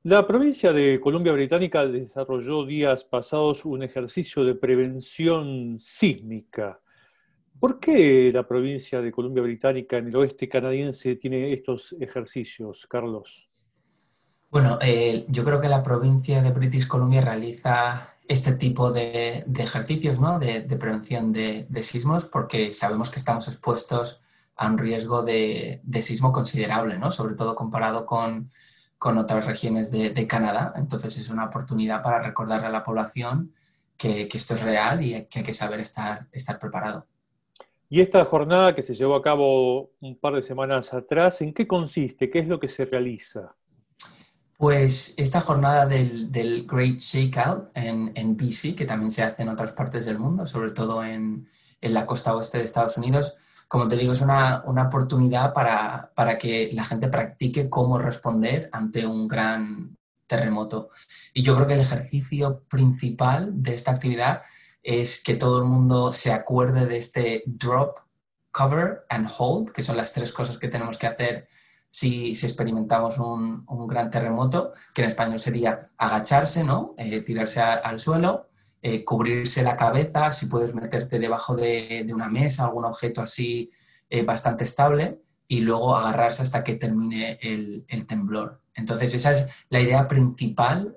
La provincia de Columbia Británica desarrolló días pasados un ejercicio de prevención sísmica. ¿Por qué la provincia de Columbia Británica en el oeste canadiense tiene estos ejercicios, Carlos? Bueno, yo creo que la provincia de British Columbia realiza este tipo de ejercicios, ¿no? de prevención de sismos, porque sabemos que estamos expuestos a un riesgo de sismo considerable, ¿no? Sobre todo comparado con otras regiones de Canadá. Entonces es una oportunidad para recordarle a la población que esto es real y que hay que saber estar preparado. Y esta jornada que se llevó a cabo un par de semanas atrás, ¿en qué consiste? ¿Qué es lo que se realiza? Pues esta jornada del Great Shakeout en BC, que también se hace en otras partes del mundo, sobre todo en la costa oeste de Estados Unidos, como te digo, es una oportunidad para que la gente practique cómo responder ante un gran terremoto. Y yo creo que el ejercicio principal de esta actividad es que todo el mundo se acuerde de este drop, cover and hold, que son las tres cosas que tenemos que hacer si experimentamos un gran terremoto, que en español sería agacharse, ¿no? Tirarse al suelo, cubrirse la cabeza, si puedes meterte debajo de una mesa, algún objeto así bastante estable, y luego agarrarse hasta que termine el temblor. Entonces, esa es la idea principal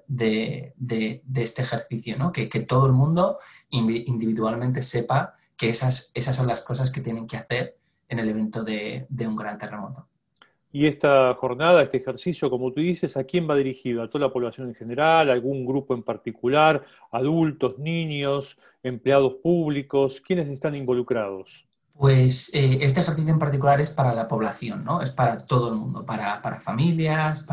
de este ejercicio, ¿no? Que todo el mundo individualmente sepa que esas son las cosas que tienen que hacer en el evento de un gran terremoto. Y esta jornada, este ejercicio, como tú dices, ¿a quién va dirigido? ¿A toda la población en general? ¿A algún grupo en particular? ¿Adultos, niños, empleados públicos? ¿Quiénes están involucrados? Pues este ejercicio en particular es para la población, ¿no? Es para todo el mundo, para familias,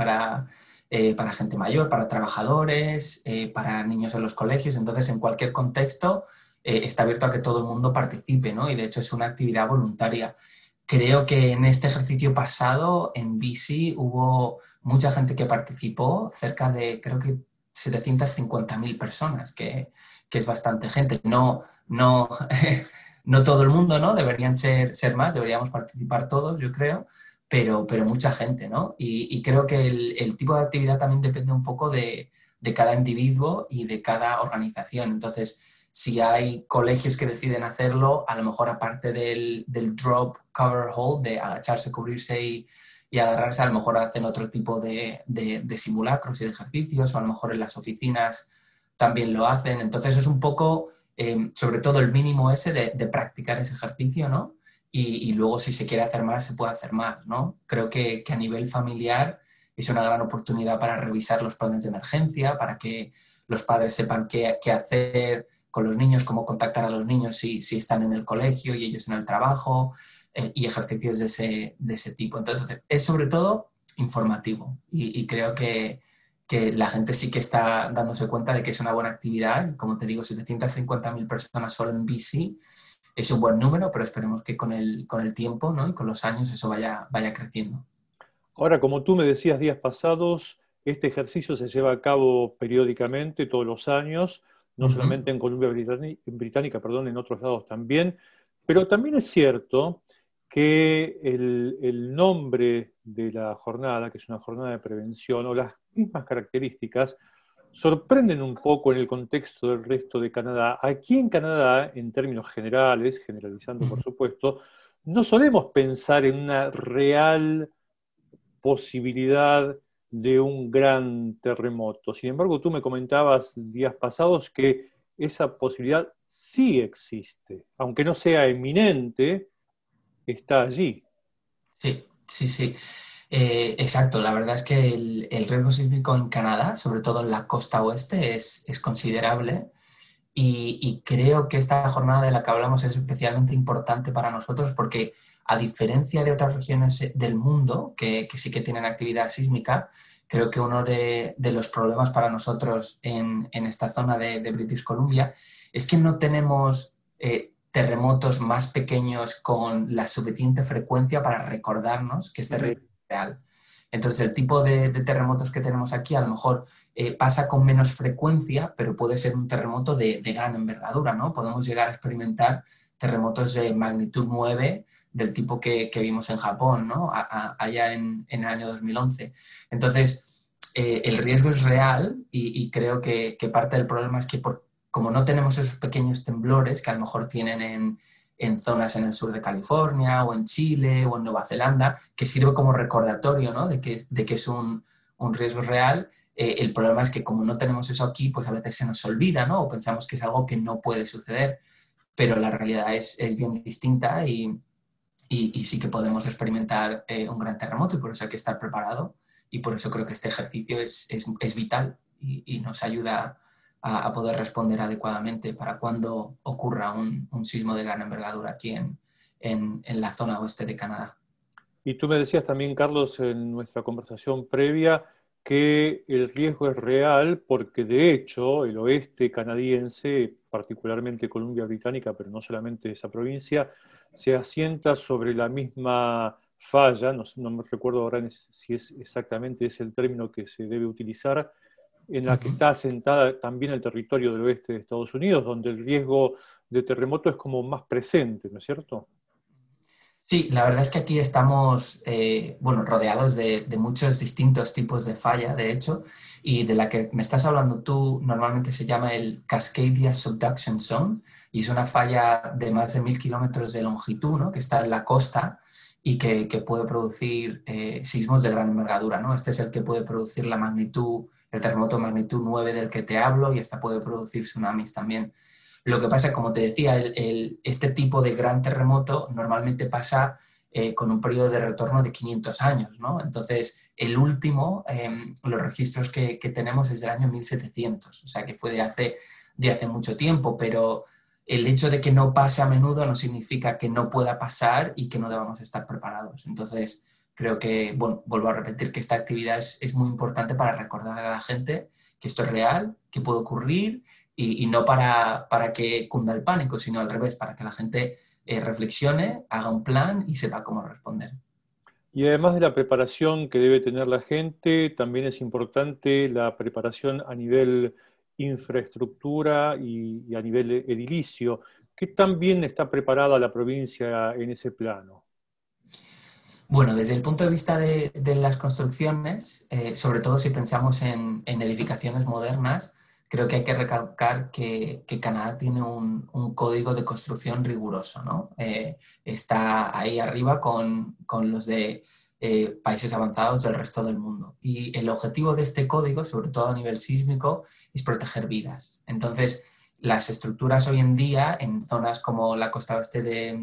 para gente mayor, para trabajadores, para niños en los colegios. Entonces, en cualquier contexto, está abierto a que todo el mundo participe, ¿no? Y de hecho es una actividad voluntaria. Creo que en este ejercicio pasado en BC hubo mucha gente que participó, cerca de, creo que 750.000 personas, que es bastante gente. No, no todo el mundo, ¿no? Deberían ser más, deberíamos participar todos, yo creo, pero mucha gente, ¿no? Y creo que el tipo de actividad también depende un poco de cada individuo y de cada organización. Entonces, si hay colegios que deciden hacerlo, a lo mejor aparte del drop, cover, hold, de agacharse, cubrirse y agarrarse, a lo mejor hacen otro tipo de simulacros y de ejercicios, o a lo mejor en las oficinas también lo hacen. Entonces es un poco, sobre todo el mínimo ese de practicar ese ejercicio, ¿no? Y luego si se quiere hacer más, se puede hacer más, ¿no? Creo que a nivel familiar es una gran oportunidad para revisar los planes de emergencia, para que los padres sepan qué hacer con los niños, cómo contactar a los niños si están en el colegio y ellos en el trabajo, y ejercicios de ese tipo. Entonces, es sobre todo informativo y creo que la gente sí que está dándose cuenta de que es una buena actividad. Como te digo, 750.000 personas solo en BC es un buen número, pero esperemos que con el tiempo, ¿no? Y con los años eso vaya creciendo. Ahora, como tú me decías días pasados, este ejercicio se lleva a cabo periódicamente, todos los años, no Uh -huh. solamente en Columbia Británica, perdón, en otros lados también, pero también es cierto que el nombre de la jornada, que es una jornada de prevención, o las mismas características, sorprenden un poco en el contexto del resto de Canadá. Aquí en Canadá, en términos generales, generalizando Uh por -huh. supuesto, no solemos pensar en una real posibilidad de un gran terremoto. Sin embargo, tú me comentabas días pasados que esa posibilidad sí existe, aunque no sea eminente, está allí. Sí, sí, sí. Exacto, la verdad es que el riesgo sísmico en Canadá, sobre todo en la costa oeste, es considerable. Y creo que esta jornada de la que hablamos es especialmente importante para nosotros porque, a diferencia de otras regiones del mundo que sí que tienen actividad sísmica, creo que uno de los problemas para nosotros en esta zona de British Columbia es que no tenemos terremotos más pequeños con la suficiente frecuencia para recordarnos que este riesgo es real. Entonces, el tipo de terremotos que tenemos aquí a lo mejor pasa con menos frecuencia, pero puede ser un terremoto de gran envergadura, ¿no? Podemos llegar a experimentar terremotos de magnitud 9 del tipo que vimos en Japón, ¿no? Allá en el año 2011. Entonces, el riesgo es real y creo que parte del problema es que como no tenemos esos pequeños temblores que a lo mejor tienen en zonas en el sur de California o en Chile o en Nueva Zelanda, que sirve como recordatorio, ¿no? de que es un riesgo real. El problema es que como no tenemos eso aquí, pues a veces se nos olvida, ¿no? O pensamos que es algo que no puede suceder, pero la realidad es bien distinta y sí que podemos experimentar un gran terremoto y por eso hay que estar preparado y por eso creo que este ejercicio es vital y nos ayuda a poder responder adecuadamente para cuando ocurra un sismo de gran envergadura aquí en la zona oeste de Canadá. Y tú me decías también, Carlos, en nuestra conversación previa, que el riesgo es real porque de hecho el oeste canadiense, particularmente Columbia Británica, pero no solamente esa provincia, se asienta sobre la misma falla, no me recuerdo ahora si es exactamente ese el término que se debe utilizar, en la que Uh-huh. está asentada también el territorio del oeste de Estados Unidos, donde el riesgo de terremoto es como más presente, ¿no es cierto? Sí, la verdad es que aquí estamos bueno, rodeados de muchos distintos tipos de falla, de hecho, y de la que me estás hablando tú normalmente se llama el Cascadia Subduction Zone y es una falla de más de 1000 kilómetros de longitud, ¿no? Que está en la costa y que puede producir sismos de gran envergadura, ¿no? Este es el que puede producir la magnitud, el terremoto magnitud 9 del que te hablo y hasta puede producir tsunamis también. Lo que pasa, como te decía, este tipo de gran terremoto normalmente pasa con un periodo de retorno de 500 años, ¿no? Entonces, el último, los registros que tenemos es del año 1700, o sea que fue de hace mucho tiempo, pero el hecho de que no pase a menudo no significa que no pueda pasar y que no debamos estar preparados. Entonces, creo que, bueno, vuelvo a repetir que esta actividad es muy importante para recordar a la gente que esto es real, que puede ocurrir y no para que cunda el pánico, sino al revés, para que la gente reflexione, haga un plan y sepa cómo responder. Y además de la preparación que debe tener la gente, también es importante la preparación a nivel infraestructura y a nivel edilicio. ¿Qué tan bien está preparada la provincia en ese plano? Bueno, desde el punto de vista de las construcciones, sobre todo si pensamos en edificaciones modernas, creo que hay que recalcar que Canadá tiene un código de construcción riguroso, ¿no? Está ahí arriba con los de países avanzados del resto del mundo. Y el objetivo de este código, sobre todo a nivel sísmico, es proteger vidas. Entonces, las estructuras hoy en día en zonas como la costa oeste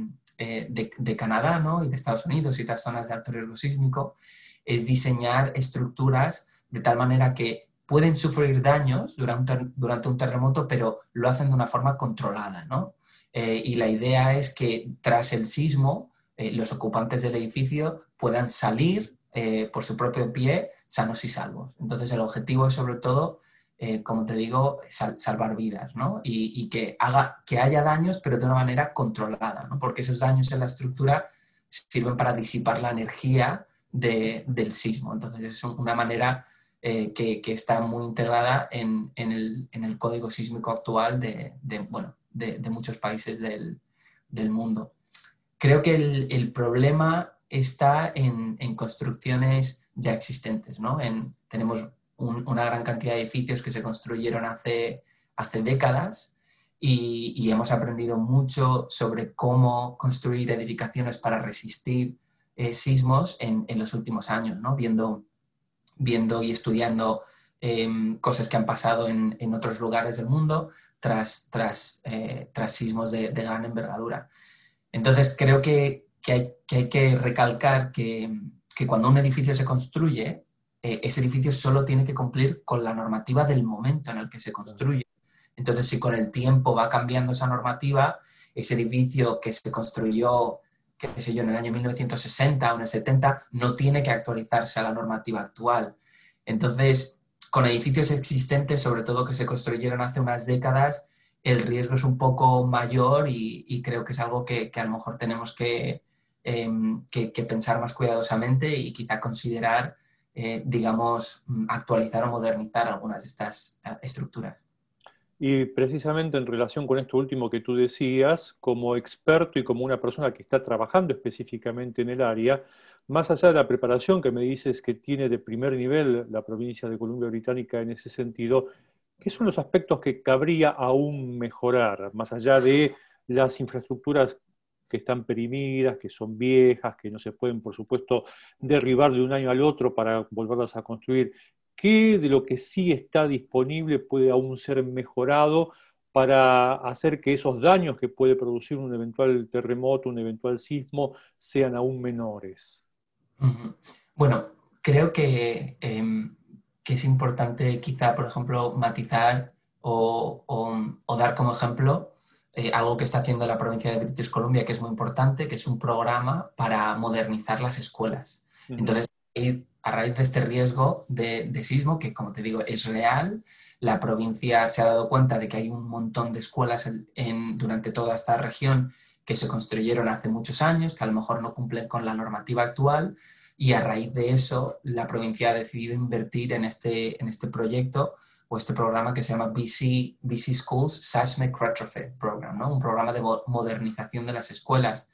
de Canadá, ¿no? Y de Estados Unidos y otras zonas de alto riesgo sísmico, es diseñar estructuras de tal manera que pueden sufrir daños durante un terremoto, pero lo hacen de una forma controlada, ¿no? Y la idea es que tras el sismo, los ocupantes del edificio puedan salir por su propio pie sanos y salvos. Entonces el objetivo es sobre todo como te digo, salvar vidas, ¿no? Y que haya daños, pero de una manera controlada, ¿no? Porque esos daños en la estructura sirven para disipar la energía del sismo. Entonces es una manera que está muy integrada en el código sísmico actual de muchos países del mundo. Creo que el problema está en construcciones ya existentes, ¿no? Tenemos una gran cantidad de edificios que se construyeron hace décadas y hemos aprendido mucho sobre cómo construir edificaciones para resistir sismos en los últimos años, ¿no? Viendo y estudiando cosas que han pasado en otros lugares del mundo tras sismos de gran envergadura. Entonces, creo que hay que recalcar que cuando un edificio se construye, ese edificio solo tiene que cumplir con la normativa del momento en el que se construye. Entonces, si con el tiempo va cambiando esa normativa, ese edificio que se construyó, qué sé yo, en el año 1960 o en el 70, no tiene que actualizarse a la normativa actual. Entonces, con edificios existentes, sobre todo que se construyeron hace unas décadas, el riesgo es un poco mayor y creo que es algo que a lo mejor tenemos que pensar más cuidadosamente y quizá considerar, digamos, actualizar o modernizar algunas de estas estructuras. Y precisamente en relación con esto último que tú decías, como experto y como una persona que está trabajando específicamente en el área, más allá de la preparación que me dices que tiene de primer nivel la provincia de Columbia Británica en ese sentido, ¿qué son los aspectos que cabría aún mejorar, más allá de las infraestructuras que están perimidas, que son viejas, que no se pueden, por supuesto, derribar de un año al otro para volverlas a construir? ¿Qué de lo que sí está disponible puede aún ser mejorado para hacer que esos daños que puede producir un eventual terremoto, un eventual sismo, sean aún menores? Ujú. Bueno, creo que es importante quizá, por ejemplo, matizar o dar como ejemplo algo que está haciendo la provincia de British Columbia, que es muy importante, que es un programa para modernizar las escuelas. Ujú. Entonces, a raíz de este riesgo de sismo, que como te digo es real, la provincia se ha dado cuenta de que hay un montón de escuelas durante toda esta región que se construyeron hace muchos años, que a lo mejor no cumplen con la normativa actual, y a raíz de eso la provincia ha decidido invertir en este proyecto o este programa que se llama BC Schools Seismic Retrofit Program, ¿no? Un programa de modernización de las escuelas.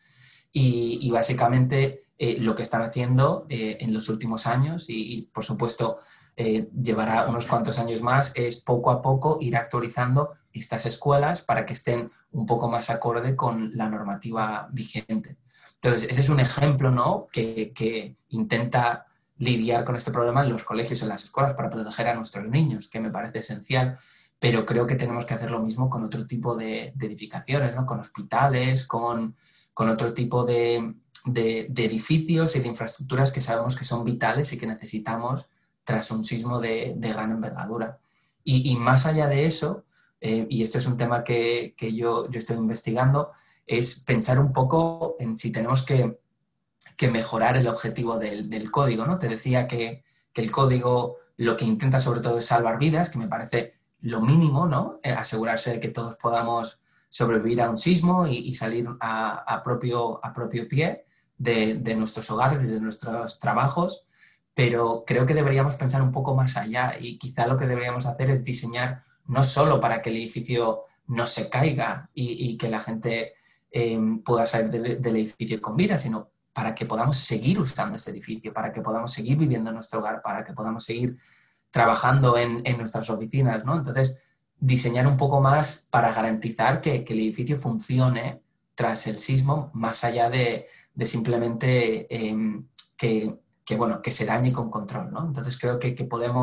Y básicamente lo que están haciendo en los últimos años, y por supuesto llevará unos cuantos años más, es poco a poco ir actualizando estas escuelas para que estén un poco más acorde con la normativa vigente. Entonces, ese es un ejemplo, ¿no?, que intenta lidiar con este problema en los colegios y en las escuelas para proteger a nuestros niños, que me parece esencial, pero creo que tenemos que hacer lo mismo con otro tipo de edificaciones, ¿no?, con hospitales, con otro tipo de edificios y de infraestructuras que sabemos que son vitales y que necesitamos tras un sismo de gran envergadura. Y más allá de eso, y esto es un tema que yo estoy investigando, es pensar un poco en si tenemos que mejorar el objetivo del código, ¿no? Te decía que el código lo que intenta sobre todo es salvar vidas, que me parece lo mínimo, ¿no? Asegurarse de que todos podamos sobrevivir a un sismo y salir a propio pie de nuestros hogares, de nuestros trabajos, pero creo que deberíamos pensar un poco más allá y quizá lo que deberíamos hacer es diseñar no solo para que el edificio no se caiga y que la gente pueda salir del edificio con vida, sino para que podamos seguir usando ese edificio, para que podamos seguir viviendo en nuestro hogar, para que podamos seguir trabajando en nuestras oficinas, ¿no? Entonces, diseñar un poco más para garantizar que el edificio funcione tras el sismo, más allá de simplemente bueno, que se dañe con control, ¿no? Entonces, creo que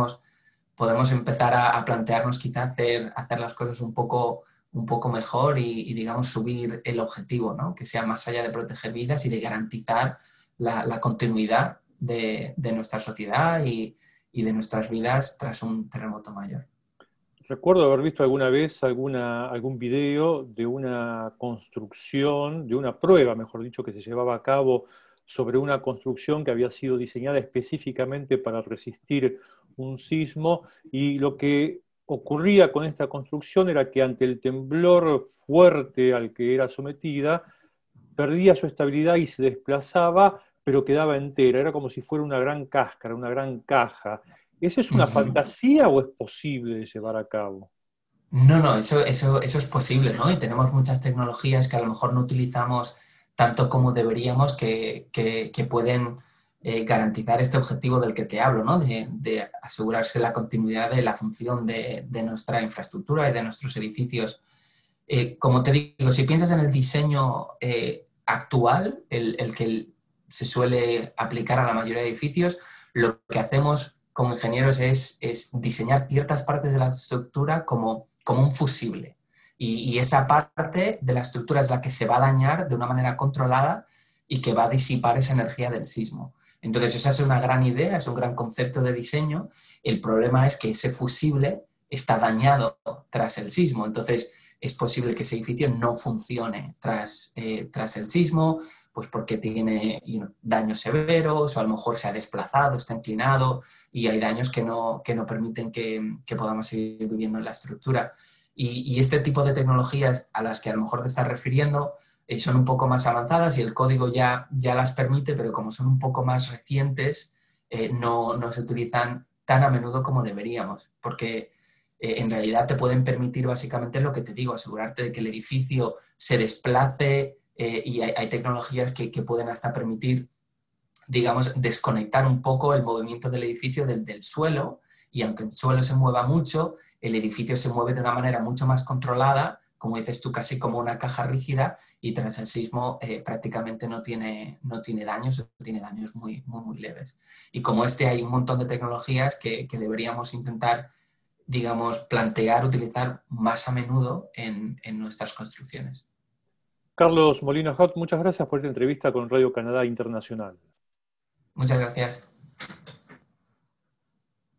podemos empezar a plantearnos quizá hacer las cosas un poco mejor digamos, subir el objetivo, ¿no? Que sea más allá de proteger vidas y de garantizar la continuidad de nuestra sociedad y de nuestras vidas tras un terremoto mayor. Recuerdo haber visto alguna vez algún video de una construcción, de una prueba, mejor dicho, que se llevaba a cabo sobre una construcción que había sido diseñada específicamente para resistir un sismo, y lo que ocurría con esta construcción era que ante el temblor fuerte al que era sometida, perdía su estabilidad y se desplazaba, pero quedaba entera. Era como si fuera una gran cáscara, una gran caja. ¿Esa es una Ujú. fantasía o es posible de llevar a cabo? No, eso es posible, ¿no? Y tenemos muchas tecnologías que a lo mejor no utilizamos tanto como deberíamos que pueden garantizar este objetivo del que te hablo, ¿no? De asegurarse la continuidad de la función de nuestra infraestructura y de nuestros edificios. Como te digo, si piensas en el diseño actual, el que se suele aplicar a la mayoría de edificios, lo que hacemos como ingenieros es diseñar ciertas partes de la estructura como un fusible. Y esa parte de la estructura es la que se va a dañar de una manera controlada y que va a disipar esa energía del sismo. Entonces, esa es una gran idea, es un gran concepto de diseño. El problema es que ese fusible está dañado tras el sismo. Entonces, es posible que ese edificio no funcione tras el sismo, pues porque tiene daños severos o a lo mejor se ha desplazado, está inclinado y hay daños que no permiten que podamos seguir viviendo en la estructura. Y este tipo de tecnologías a las que a lo mejor te estás refiriendo son un poco más avanzadas y el código ya las permite, pero como son un poco más recientes, no se utilizan tan a menudo como deberíamos, porque en realidad te pueden permitir básicamente lo que te digo, asegurarte de que el edificio se desplace y hay tecnologías que pueden hasta permitir, digamos, desconectar un poco el movimiento del edificio del suelo, y aunque el suelo se mueva mucho, el edificio se mueve de una manera mucho más controlada, como dices tú, casi como una caja rígida, y tras el sismo prácticamente no tiene daños, o tiene daños muy, muy, muy leves. Y como hay un montón de tecnologías que deberíamos intentar, digamos, plantear, utilizar más a menudo en nuestras construcciones. Carlos Molina Haupt, muchas gracias por esta entrevista con Radio Canadá Internacional. Muchas gracias.